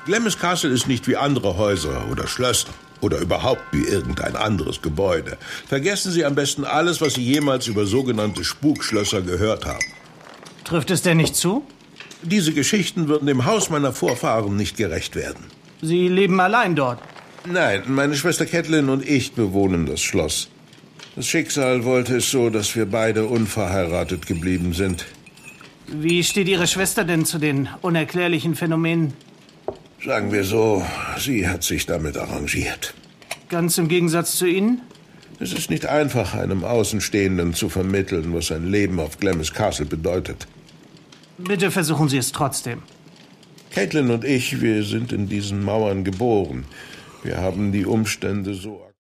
Glamis Castle ist nicht wie andere Häuser oder Schlösser oder überhaupt wie irgendein anderes Gebäude. Vergessen Sie am besten alles, was Sie jemals über sogenannte Spukschlösser gehört haben. Trifft es denn nicht zu? Diese Geschichten würden dem Haus meiner Vorfahren nicht gerecht werden. Sie leben allein dort? Nein, meine Schwester Catelyn und ich bewohnen das Schloss. Das Schicksal wollte es so, dass wir beide unverheiratet geblieben sind. Wie steht Ihre Schwester denn zu den unerklärlichen Phänomenen? Sagen wir so, sie hat sich damit arrangiert. Ganz im Gegensatz zu Ihnen? Es ist nicht einfach, einem Außenstehenden zu vermitteln, was ein Leben auf Glamis Castle bedeutet. Bitte versuchen Sie es trotzdem. Catelyn und ich, wir sind in diesen Mauern geboren. Wir haben die Umstände so